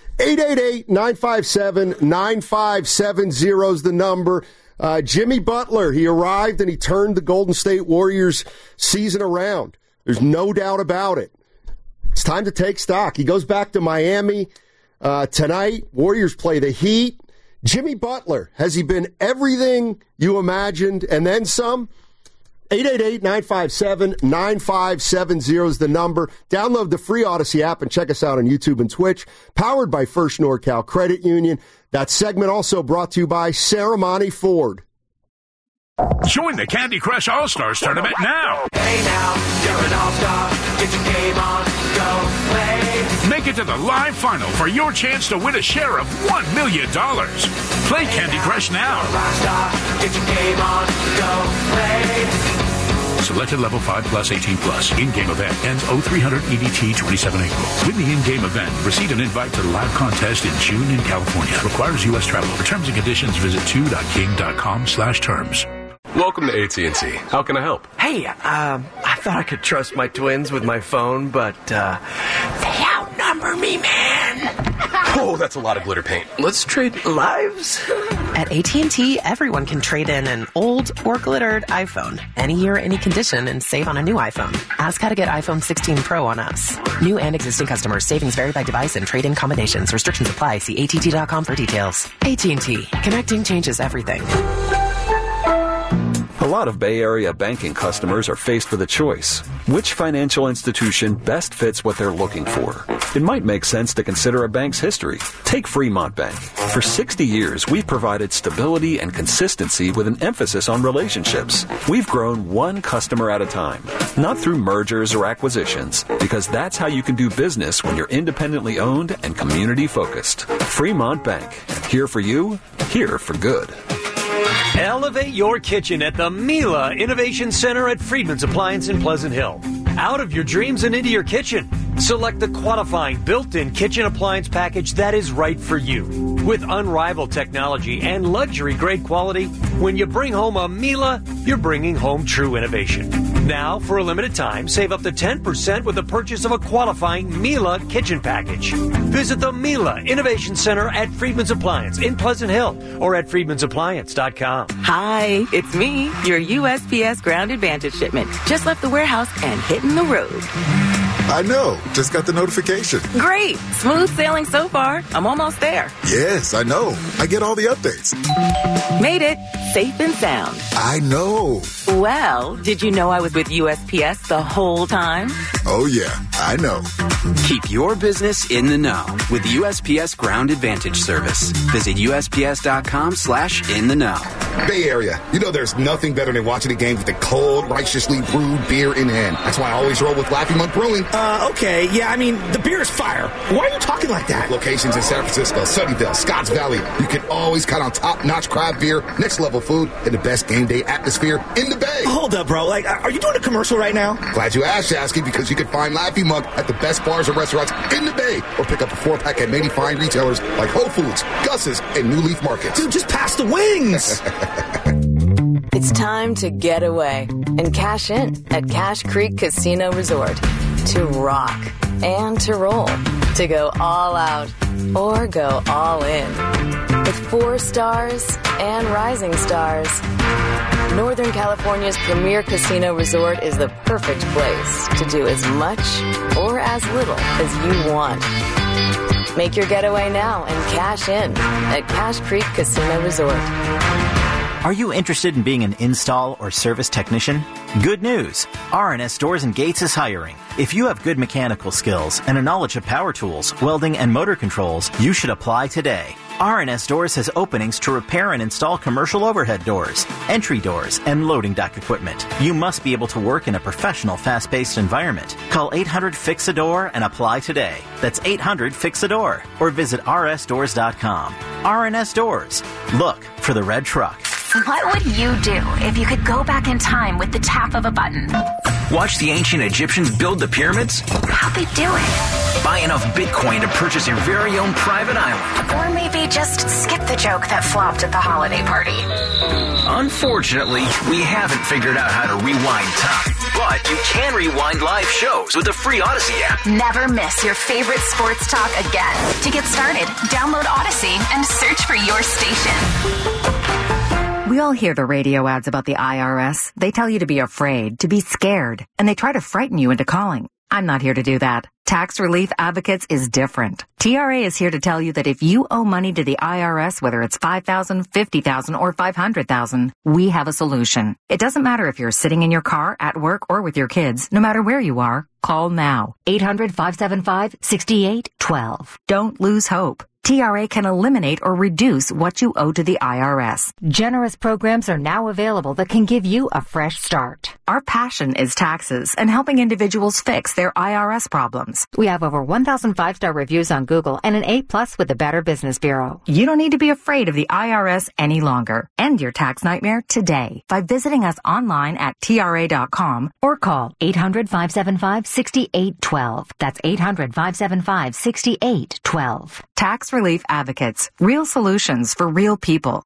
888-957-9570 is the number. Jimmy Butler, he arrived and he turned the Golden State Warriors season around. There's no doubt about it. It's time to take stock. He goes back to Miami tonight. Warriors play the Heat. Jimmy Butler, has he been everything you imagined and then some? 888-957-9570 is the number. Download the free Odyssey app and check us out on YouTube and Twitch. Powered by First NorCal Credit Union. That segment also brought to you by Saramani Ford. Join the Candy Crush All-Stars Tournament now. Hey now, you're an all-star. Get your game on, go play. Make it to the live final for your chance to win a share of $1 million. Play Candy Crush now. Rockstar, get your game on, go play. Selected level 5 plus 18 plus. In-game event ends 0300 EDT 27 April. Win the in-game event. Receive an invite to the live contest in June in California. Requires U.S. travel. For terms and conditions, visit 2.king.com/terms. Welcome to AT&T. How can I help? Hey, I thought I could trust my twins with my phone, but they outnumber me, man. Oh, that's a lot of glitter paint. Let's trade lives. At AT&T, everyone can trade in an old or glittered iPhone any year, any condition, and save on a new iPhone. Ask how to get iPhone 16 Pro on us. New and existing customers. Savings vary by device and trade-in combinations. Restrictions apply. See AT&T.com for details. AT&T. Connecting changes everything. lot of Bay Area banking customers are faced with a choice. Which financial institution best fits what they're looking for? It might make sense to consider a bank's history. Take Fremont Bank. For 60 years, we've provided stability and consistency with an emphasis on relationships. We've grown one customer at a time, not through mergers or acquisitions, because that's how you can do business when you're independently owned and community focused. Fremont Bank. Here for you, here for good. Elevate your kitchen at the Miele Innovation Center at Friedman's Appliance in Pleasant Hill. Out of your dreams and into your kitchen. Select the qualifying built-in kitchen appliance package that is right for you. With unrivaled technology and luxury-grade quality, when you bring home a Miele, you're bringing home true innovation. Now, for a limited time, save up to 10% with the purchase of a qualifying Miele kitchen package. Visit the Miele Innovation Center at Friedman's Appliance in Pleasant Hill or at friedmansappliance.com. Hi, it's me, your USPS Ground Advantage shipment. Just left the warehouse and hitting the road. I know. Just got the notification. Great. Smooth sailing so far. I'm almost there. Yes, I know. I get all the updates. Made it. Safe and sound. I know. Well, did you know I was with USPS the whole time? Oh, yeah. I know. Keep your business in the know with USPS Ground Advantage service. Visit USPS.com/in-the-know. Bay Area. You know there's nothing better than watching a game with a cold, righteously brewed beer in hand. That's why I always roll with Laughing Monk Brewing. Okay. Yeah, I mean, the beer is fire. Why are you talking like that? Locations in San Francisco, Sunnyvale, Scotts Valley. You can always count on top-notch craft beer, next-level food, and the best game day atmosphere in the Bay. Hold up, bro. Like, are you doing a commercial right now? Glad you asked, Shasky, because you can find Laughing Monk at the best bars and restaurants in the Bay, or pick up a 4-pack at many fine retailers like Whole Foods, Gus's, and New Leaf Markets. Dude, just pass the wings! It's time to get away and cash in at Cache Creek Casino Resort. To rock and to roll. To go all out or go all in. With 4 stars and rising stars, Northern California's premier casino resort is the perfect place to do as much or as little as you want. Make your getaway now and cash in at Cache Creek Casino Resort. Are you interested in being an install or service technician? Good news! R&S Doors and Gates is hiring. If you have good mechanical skills and a knowledge of power tools, welding, and motor controls, you should apply today. R&S Doors has openings to repair and install commercial overhead doors, entry doors, and loading dock equipment. You must be able to work in a professional, fast-paced environment. Call 800-FIX-A-DOOR and apply today. That's 800-FIX-A-DOOR. Or visit rsdoors.com. R&S Doors. Look for the red truck. What would you do if you could go back in time with the tap of a button? Watch the ancient Egyptians build the pyramids? How'd they do it? Buy enough Bitcoin to purchase your very own private island. Or maybe just skip the joke that flopped at the holiday party. Unfortunately, we haven't figured out how to rewind time. But you can rewind live shows with the free Odyssey app. Never miss your favorite sports talk again. To get started, download Odyssey and search for your station. We all hear the radio ads about the IRS. They tell you to be afraid, to be scared, and they try to frighten you into calling. I'm not here to do that. Tax Relief Advocates is different. TRA is here to tell you that if you owe money to the IRS, whether it's $5,000, $50,000, or $500,000, we have a solution. It doesn't matter if you're sitting in your car, at work, or with your kids. No matter where you are, call now. 800-575-6812. Don't lose hope. TRA can eliminate or reduce what you owe to the IRS. Generous programs are now available that can give you a fresh start. Our passion is taxes and helping individuals fix their IRS problems. We have over 1,000 5-star reviews on Google and an A+ with the Better Business Bureau. You don't need to be afraid of the IRS any longer. End your tax nightmare today by visiting us online at TRA.com or call 800-575-6812. That's 800-575-6812. Tax Relief Advocates. Real solutions for real people.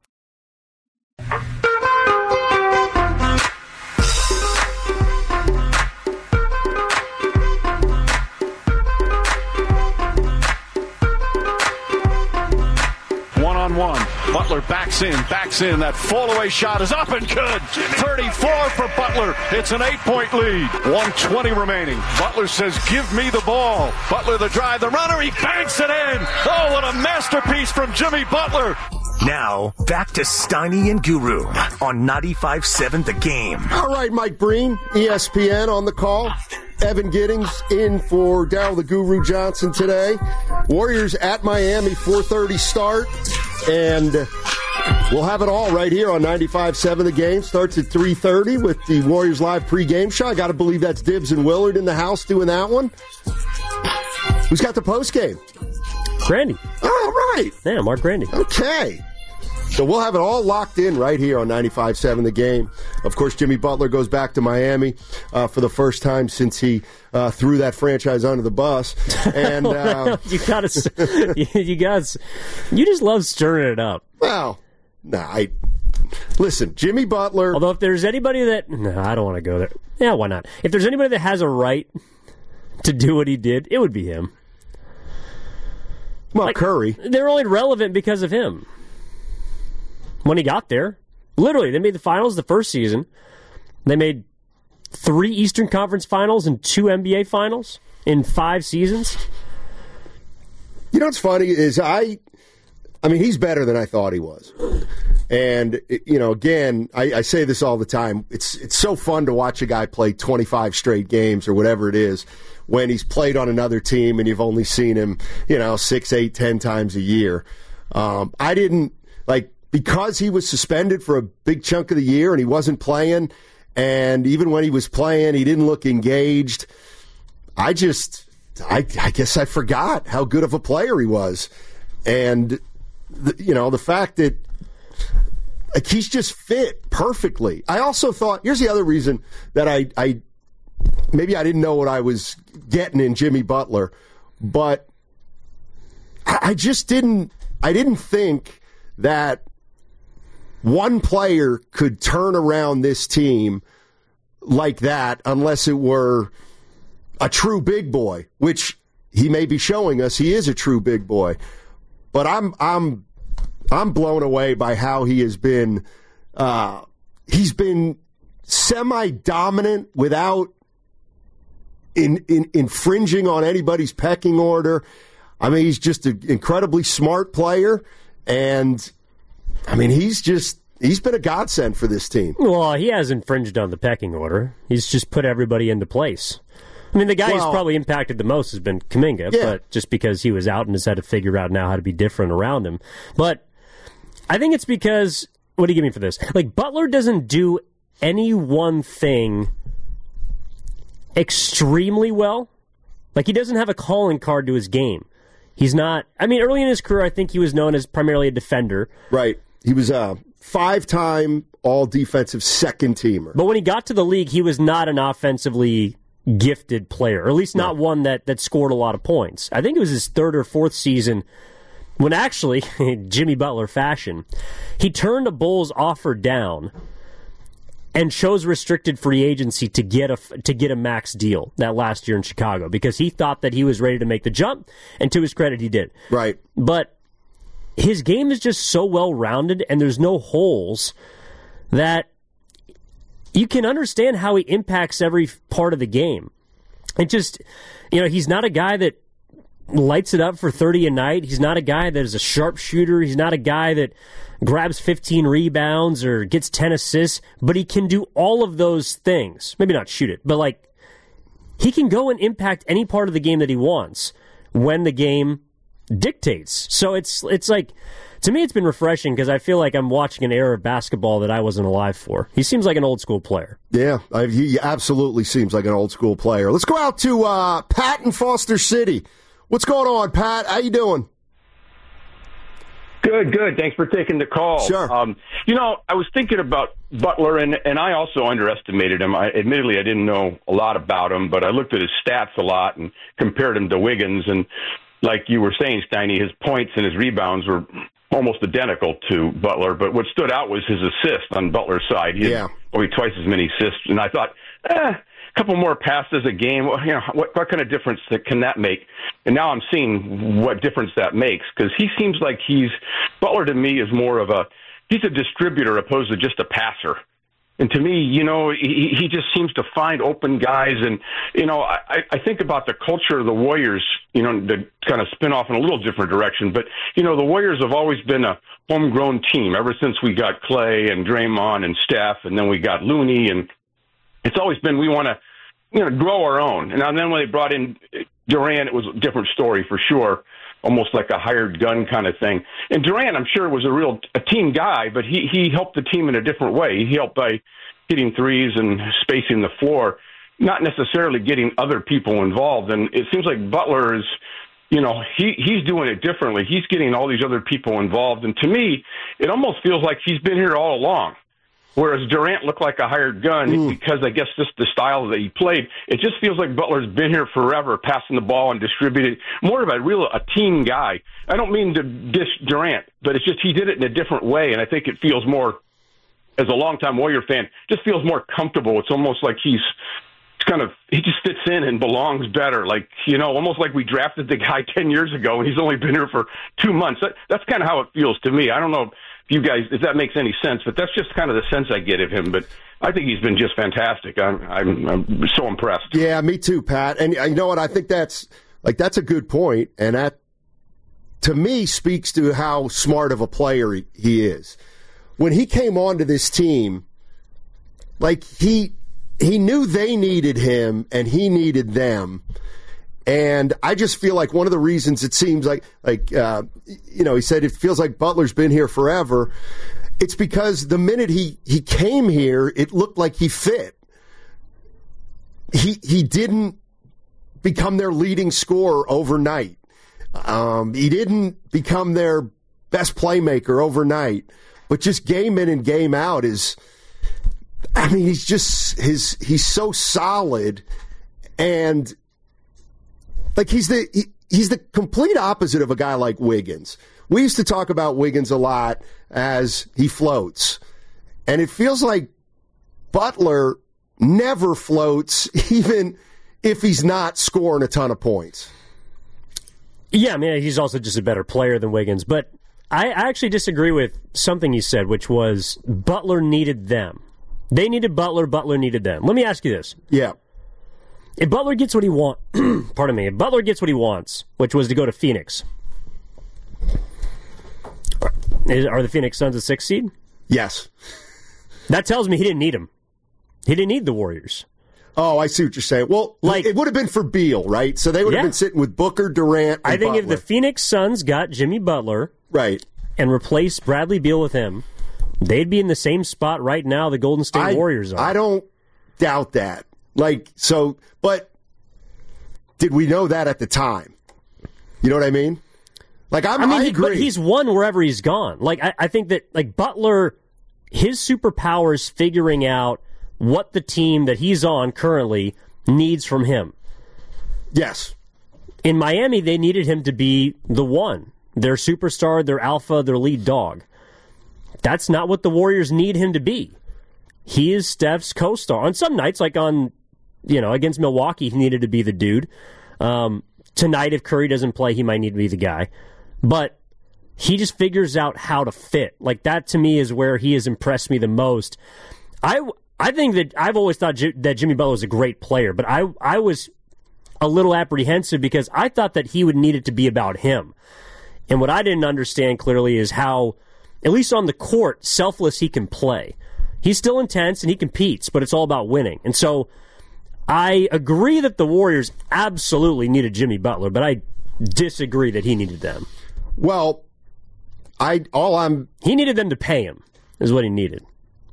One-on-one. Butler backs in. That fall-away shot is up and good. 34 for Butler. It's an 8-point lead. 1:20 remaining. Butler says, give me the ball. Butler the drive, the runner. He banks it in. Oh, what a masterpiece from Jimmy Butler. Now, back to Steiny and Guru on 95.7 The Game. All right, Mike Breen, ESPN on the call. Evan Giddings in for Darryl the Guru Johnson today. Warriors at Miami, 4:30 start. And we'll have it all right here on 95.7 The Game. Starts at 3:30 with the Warriors Live pregame show. I got to believe that's Dibbs and Willard in the house doing that one. Who's got the postgame? Grandy. Oh, right. Yeah, Mark Grandy. Okay. So we'll have it all locked in right here on 95.7 The Game. Of course, Jimmy Butler goes back to Miami for the first time since he threw that franchise under the bus. And you just love stirring it up. Well, listen, Jimmy Butler. Although if there's anybody that, no, I don't want to go there. Yeah, why not? If there's anybody that has a right to do what he did, it would be him. Well, Curry. They're only relevant because of him. When he got there, literally, they made the finals the first season. They made 3 Eastern Conference finals and 2 NBA finals in 5 seasons. You know what's funny is I mean, he's better than I thought he was. And, you know, again, I say this all the time. It's so fun to watch a guy play 25 straight games or whatever it is when he's played on another team and you've only seen him, 6, 8, 10 times a year. I didn't, because he was suspended for a big chunk of the year and he wasn't playing, and even when he was playing, he didn't look engaged. I guess I forgot how good of a player he was. And, the fact that he's just fit perfectly. I also thought, here's the other reason that I maybe I didn't know what I was getting in Jimmy Butler, but I didn't think that one player could turn around this team like that unless it were a true big boy, which he may be showing us he is a true big boy. But I'm blown away by how he has been. He's been semi-dominant without infringing on anybody's pecking order. I mean, he's just an incredibly smart player, and I mean, he's been a godsend for this team. Well, he has infringed on the pecking order. He's just put everybody into place. I mean, the guy who's probably impacted the most has been Kuminga, but just because he was out and has had to figure out now how to be different around him. But I think it's because, what do you give me for this? Butler doesn't do any one thing extremely well. He doesn't have a calling card to his game. He's not, early in his career, I think he was known as primarily a defender. Right. He was a 5-time all-defensive second-teamer. But when he got to the league, he was not an offensively gifted player, or at least not one that scored a lot of points. I think it was his 3rd or 4th season when actually, Jimmy Butler fashion, he turned a Bulls offer down and chose restricted free agency to get a max deal that last year in Chicago because he thought that he was ready to make the jump, and to his credit, he did. Right. But his game is just so well-rounded, and there's no holes that you can understand how he impacts every part of the game. And just, he's not a guy that lights it up for 30 a night. He's not a guy that is a sharpshooter. He's not a guy that grabs 15 rebounds or gets 10 assists, but he can do all of those things. Maybe not shoot it, but he can go and impact any part of the game that he wants when the game dictates. So it's to me, it's been refreshing because I feel like I'm watching an era of basketball that I wasn't alive for. He seems like an old school player. Yeah, he absolutely seems like an old school player. Let's go out to Pat in Foster City. What's going on, Pat? How you doing? Good. Thanks for taking the call. Sure. I was thinking about Butler, and I also underestimated him. Admittedly, I didn't know a lot about him, but I looked at his stats a lot and compared him to Wiggins. And like you were saying, Steiny, his points and his rebounds were almost identical to Butler. But what stood out was his assist on Butler's side. He had probably twice as many assists. And I thought, a couple more passes a game. What kind of difference can that make? And now I'm seeing what difference that makes, because he seems like Butler to me is more of he's a distributor opposed to just a passer. And to me, he just seems to find open guys. And, I think about the culture of the Warriors, to kind of spin off in a little different direction. But, the Warriors have always been a homegrown team ever since we got Clay and Draymond and Steph, and then we got Looney. And it's always been we want to, grow our own. And then when they brought in Durant, it was a different story for sure. Almost like a hired gun kind of thing. And Durant, I'm sure, was a team guy, but he helped the team in a different way. He helped by hitting threes and spacing the floor, not necessarily getting other people involved. And it seems like Butler is, he's doing it differently. He's getting all these other people involved. And to me, it almost feels like he's been here all along. Whereas Durant looked like a hired gun because I guess just the style that he played. It just feels like Butler's been here forever, passing the ball and distributing. More of a team guy. I don't mean to diss Durant, but it's just he did it in a different way, and I think it feels more, as a longtime Warrior fan, just feels more comfortable. It's almost like he just fits in and belongs better. Like, almost like we drafted the guy 10 years ago and he's only been here for 2 months. That's kind of how it feels to me. I don't know if that makes any sense, but that's just kind of the sense I get of him. But I think he's been just fantastic. I'm so impressed. Yeah, me too, Pat. And you know what? I think that's a good point, and that to me speaks to how smart of a player he is. When he came onto this team, he knew they needed him and he needed them. And I just feel like one of the reasons it seems like he said it feels like Butler's been here forever. It's because the minute he came here, it looked like he fit. He didn't become their leading scorer overnight. He didn't become their best playmaker overnight. But just game in and game out he's so solid, and he's the complete opposite of a guy like Wiggins. We used to talk about Wiggins a lot as he floats, and it feels like Butler never floats, even if he's not scoring a ton of points. Yeah, I mean, he's also just a better player than Wiggins, but I actually disagree with something you said, which was Butler needed them. They needed Butler, Butler needed them. Let me ask you this. Yeah. If Butler gets what he wants, if Butler gets what he wants, which was to go to Phoenix, are the Phoenix Suns a 6th seed? Yes. That tells me he didn't need him. He didn't need the Warriors. Oh, I see what you're saying. Well, it would have been for Beal, right? So they would have been sitting with Booker, Durant, and I think Butler. If the Phoenix Suns got Jimmy Butler, right, and replaced Bradley Beal with him, they'd be in the same spot right now the Golden State Warriors are. I don't doubt that. But did we know that at the time? You know what I mean? I agree. But he's won wherever he's gone. I think that Butler, his superpower is figuring out what the team that he's on currently needs from him. Yes. In Miami, they needed him to be the one, their superstar, their alpha, their lead dog. That's not what the Warriors need him to be. He is Steph's co-star. On some nights, against Milwaukee, he needed to be the dude. Tonight, if Curry doesn't play, he might need to be the guy. But he just figures out how to fit. That, to me, is where he has impressed me the most. I think that I've always thought that Jimmy Butler was a great player, but I was a little apprehensive because I thought that he would need it to be about him. And what I didn't understand clearly is how, at least on the court, selfless he can play. He's still intense and he competes, but it's all about winning. And so I agree that the Warriors absolutely needed Jimmy Butler, but I disagree that he needed them. Well, he needed them to pay him, is what he needed.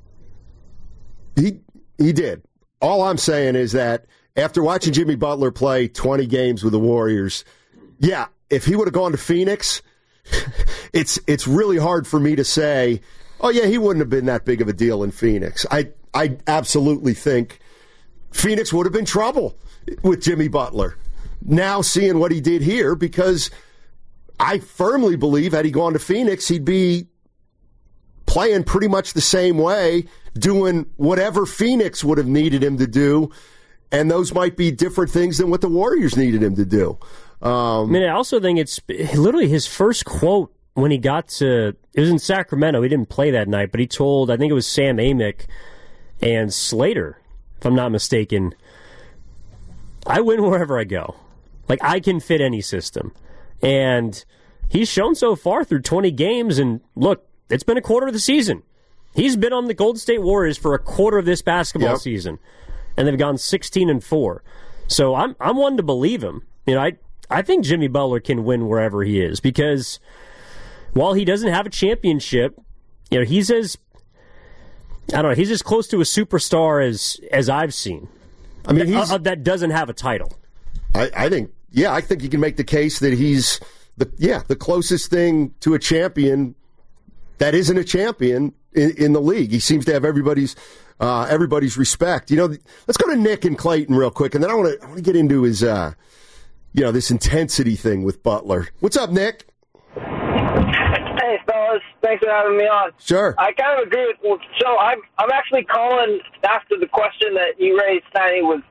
He did. All I'm saying is that after watching Jimmy Butler play 20 games with the Warriors, yeah, if he would have gone to Phoenix, it's really hard for me to say, oh yeah, he wouldn't have been that big of a deal in Phoenix. I absolutely think Phoenix would have been trouble with Jimmy Butler. Now seeing what he did here, because I firmly believe had he gone to Phoenix, he'd be playing pretty much the same way, doing whatever Phoenix would have needed him to do, and those might be different things than what the Warriors needed him to do. I also think it's literally his first quote when he got to, it was in Sacramento, he didn't play that night, but he told, I think it was Sam Amick, and Slater, if I'm not mistaken, I win wherever I go. Like, I can fit any system. And he's shown so far through 20 games, and look, it's been a quarter of the season. He's been on the Golden State Warriors for a quarter of this basketball season, and they've gone 16-4. So I'm one to believe him. You know, I think Jimmy Butler can win wherever he is, because while he doesn't have a championship, you know, he's as close to a superstar as I've seen. I mean, that doesn't have a title. I think you can make the case that he's the closest thing to a champion that isn't a champion in the league. He seems to have everybody's respect. You know, let's go to Nick and Clayton real quick, and then I want to get into his this intensity thing with Butler. What's up, Nick? Hey, fellas. Thanks for having me on. Sure. I kind of agree with. So I'm actually calling after the question that you raised, Steiny, was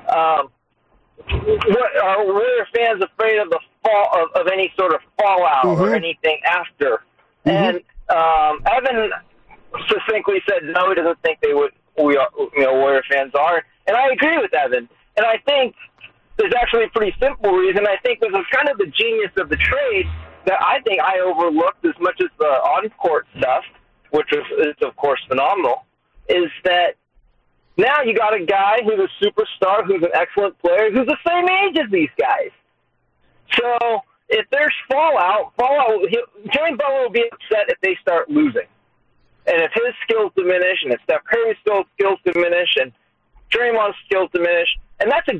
are Warrior fans afraid of the fall of any sort of fallout or anything after? And Evan succinctly said no, he doesn't think they would. Warrior fans are, and I agree with Evan. And I think there's actually a pretty simple reason. I think this is kind of the genius of the trade that I think I overlooked as much as the on-court stuff, which is of course phenomenal, is that now you got a guy who's a superstar, who's an excellent player, who's the same age as these guys. So if there's fallout, Jimmy Butler will be upset if they start losing. And if his skills diminish, and if Steph Curry's skills diminish, and Draymond's skills diminish, and that's a